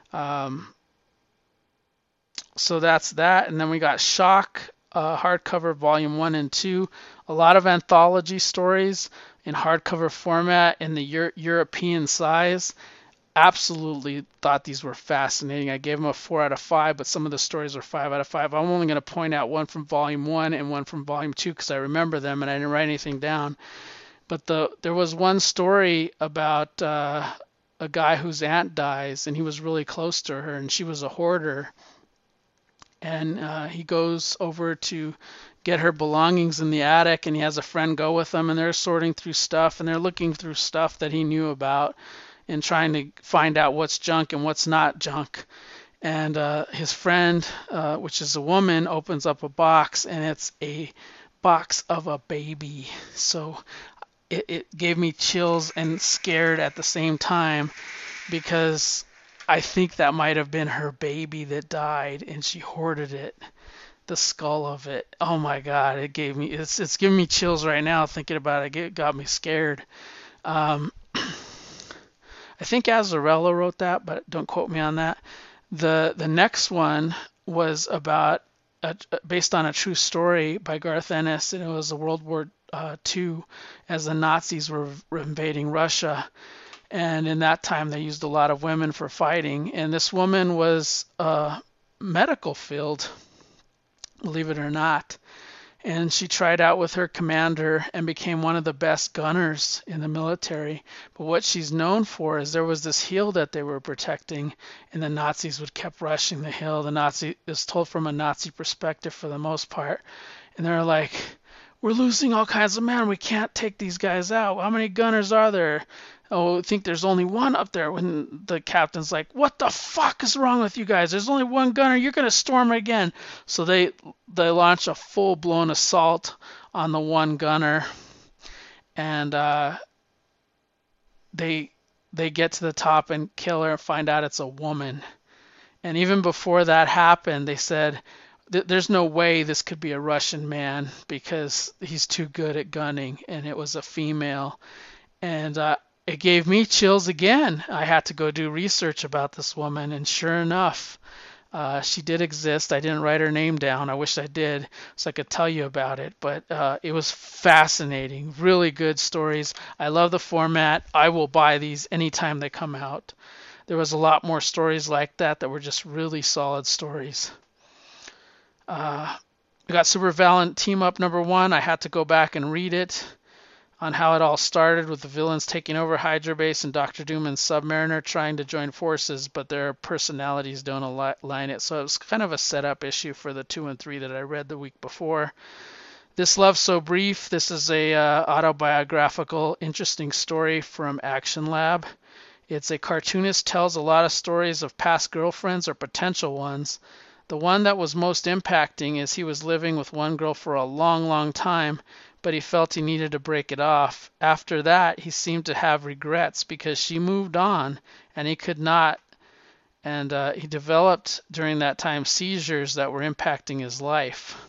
So that's that. And then we got Shock, hardcover volume 1 and 2. A lot of anthology stories in hardcover format in the European size. Absolutely thought these were fascinating. I gave them a 4 out of 5, but some of the stories were 5 out of 5. I'm only going to point out one from volume 1 and one from volume 2 because I remember them and I didn't write anything down. But there was one story about a guy whose aunt dies, and he was really close to her, and she was a hoarder. And he goes over to get her belongings in the attic, and he has a friend go with him, and they're sorting through stuff, and they're looking through stuff that he knew about and trying to find out what's junk and what's not junk. And his friend, which is a woman, opens up a box, and it's a box of a baby. So it gave me chills and scared at the same time because I think that might have been her baby that died and she hoarded it, the skull of it. Oh my God, it's giving me chills right now thinking about it. It got me scared. Um, I think Azzarello wrote that, but don't quote me on that. The next one was about based on a true story by Garth Ennis, and it was a World War II as the Nazis were invading Russia. And in that time, they used a lot of women for fighting. And this woman was a medical field, believe it or not. And she tried out with her commander and became one of the best gunners in the military. But what she's known for is there was this hill that they were protecting, and the Nazis would kept rushing the hill. The Nazi is told from a Nazi perspective for the most part, and they're like, "We're losing all kinds of men. We can't take these guys out. How many gunners are there?" "Oh, I think there's only one up there." When the captain's like, "What the fuck is wrong with you guys? There's only one gunner. You're gonna storm it again." So they launch a full blown assault on the one gunner, and they they get to the top and kill her and find out it's a woman. And even before that happened, they said there's no way this could be a Russian man because he's too good at gunning, and it was a female. And it gave me chills again. I had to go do research about this woman, and sure enough, she did exist. I didn't write her name down. I wish I did so I could tell you about it. But it was fascinating. Really good stories. I love the format. I will buy these anytime they come out. There was a lot more stories like that were just really solid stories. We got Super Valiant Team Up #1. I had to go back and read it on how it all started with the villains taking over Hydra Base and Doctor Doom and Submariner trying to join forces, but their personalities don't align it. So it was kind of a setup issue for the 2 and 3 that I read the week before. This Love So Brief. This is a autobiographical, interesting story from Action Lab. It's a cartoonist tells a lot of stories of past girlfriends or potential ones. The one that was most impacting is he was living with one girl for a long, long time, but he felt he needed to break it off. After that, he seemed to have regrets because she moved on and he could not. And he developed during that time seizures that were impacting his life.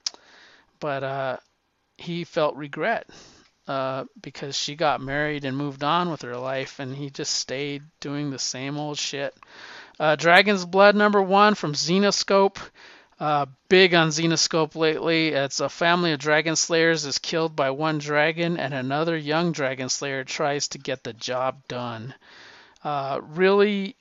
But he felt regret because she got married and moved on with her life, and he just stayed doing the same old shit. Dragon's Blood #1 from Xenoscope. Big on Xenoscope lately. It's a family of dragon slayers is killed by one dragon, and another young dragon slayer tries to get the job done. Really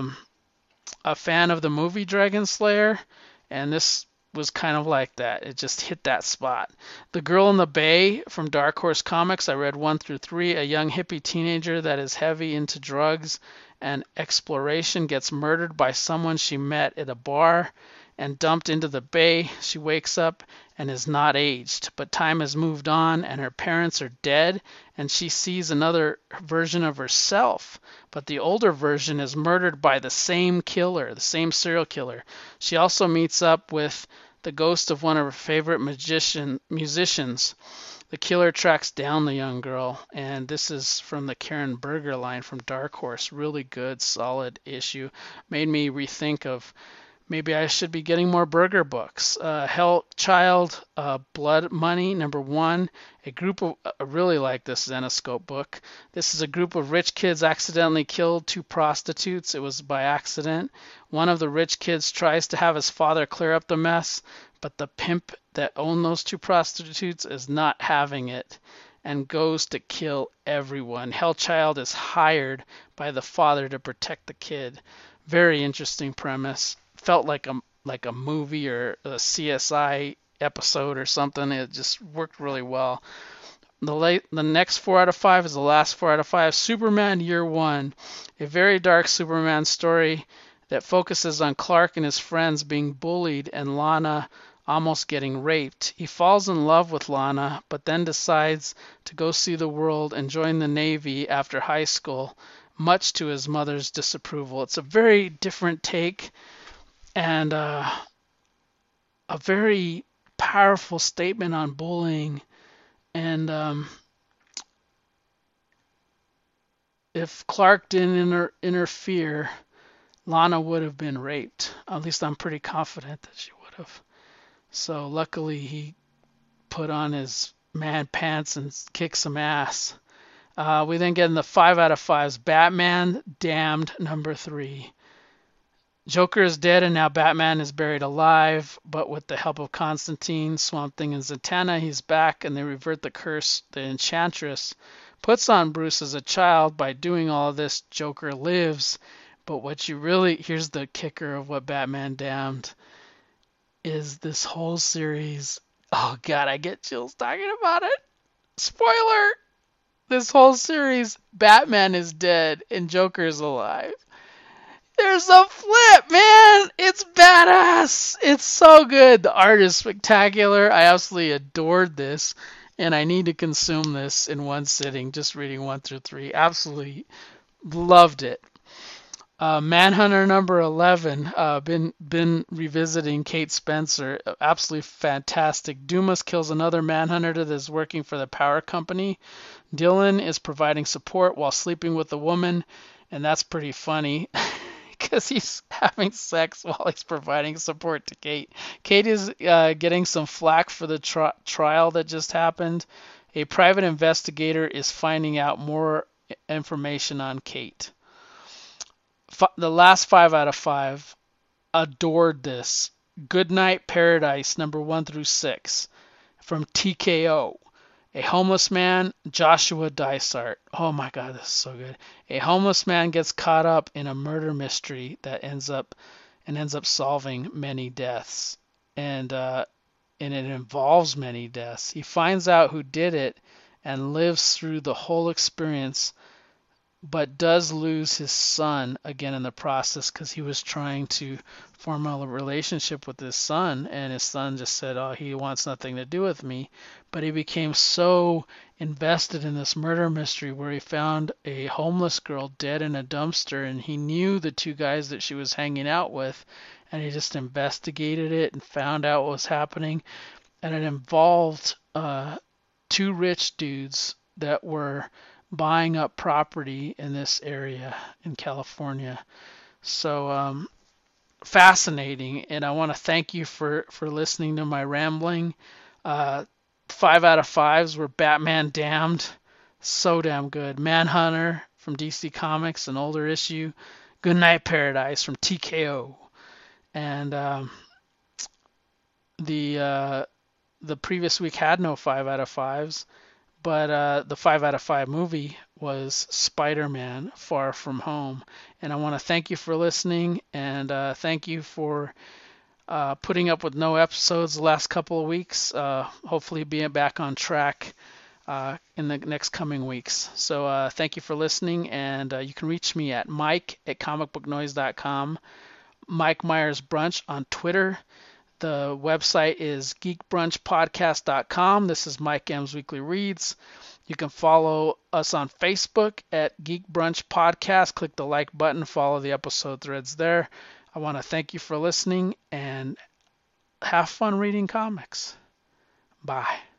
a fan of the movie Dragon Slayer, and this was kind of like that. It just hit that spot. The Girl in the Bay from Dark Horse Comics. I read 1 through 3. A young hippie teenager that is heavy into drugs and exploration gets murdered by someone she met at a bar and dumped into the bay. She wakes up and is not aged, but time has moved on and her parents are dead, and she sees another version of herself, but the older version is murdered by the same killer, the same serial killer. She also meets up with the ghost of one of her favorite musicians. The killer tracks down the young girl, and this is from the Karen Berger line from Dark Horse. Really good, solid issue. Made me rethink of maybe I should be getting more Berger books. Hell Child, Blood Money #1. A group of I really like this Zenoscope book. This is a group of rich kids accidentally killed 2 prostitutes. It was by accident. One of the rich kids tries to have his father clear up the mess, but the pimp that owned those 2 prostitutes is not having it and goes to kill everyone. Hellchild is hired by the father to protect the kid. Very interesting premise. Felt like a movie or a CSI episode or something. It just worked really well. The next 4 out of 5 is the last 4 out of 5. Superman Year One, a very dark Superman story that focuses on Clark and his friends being bullied and Lana almost getting raped. He falls in love with Lana, but then decides to go see the world and join the Navy after high school, much to his mother's disapproval. It's a very different take and a very powerful statement on bullying. And if Clark didn't interfere, Lana would have been raped. At least I'm pretty confident that she would have. So luckily he put on his man pants and kicked some ass. We then get in the 5 out of 5s. Batman Damned number 3. Joker is dead and now Batman is buried alive, but with the help of Constantine, Swamp Thing, and Zatanna, he's back and they revert the curse the Enchantress puts on Bruce as a child. By doing all of this, Joker lives. But what you really, here's the kicker of what Batman Damned is, this whole series. Oh God, I get chills talking about it. Spoiler! This whole series, Batman is dead and Joker is alive. There's a flip, man! It's badass! It's so good. The art is spectacular. I absolutely adored this, and I need to consume this in one sitting, just reading 1 through 3. Absolutely loved it. Manhunter number 11. Been revisiting Kate Spencer. Absolutely fantastic. Dumas kills another Manhunter that is working for the power company. Dylan is providing support while sleeping with a woman, and that's pretty funny because he's having sex while he's providing support to Kate. Kate is getting some flack for the trial that just happened. A private investigator is finding out more information on Kate. The last 5 out of 5. Adored this. Goodnight Paradise number 1 through 6 from TKO. A homeless man, Joshua Dysart. Oh my God, this is so good. A homeless man gets caught up in a murder mystery that ends up solving many deaths, and it involves many deaths. He finds out who did it and lives through the whole experience, but does lose his son again in the process because he was trying to form a relationship with his son, and his son just said, oh, he wants nothing to do with me. But he became so invested in this murder mystery where he found a homeless girl dead in a dumpster, and he knew the 2 guys that she was hanging out with, and he just investigated it and found out what was happening. And it involved 2 rich dudes that were buying up property in this area in California. So fascinating, and I want to thank you for listening to my rambling. 5 out of 5s were Batman Damned, so damn good. Manhunter from DC Comics, an older issue. Goodnight Paradise from TKO, and the previous week had no 5 out of 5s. But the 5 out of 5 movie was Spider-Man Far From Home. And I want to thank you for listening, and thank you for putting up with no episodes the last couple of weeks. Hopefully being back on track in the next coming weeks. So thank you for listening, and you can reach me at mike@comicbooknoise.com, Mike Myers Brunch on Twitter. The website is geekbrunchpodcast.com. This is Mike M's Weekly Reads. You can follow us on Facebook at Geek Brunch Podcast. Click the like button, follow the episode threads there. I want to thank you for listening and have fun reading comics. Bye.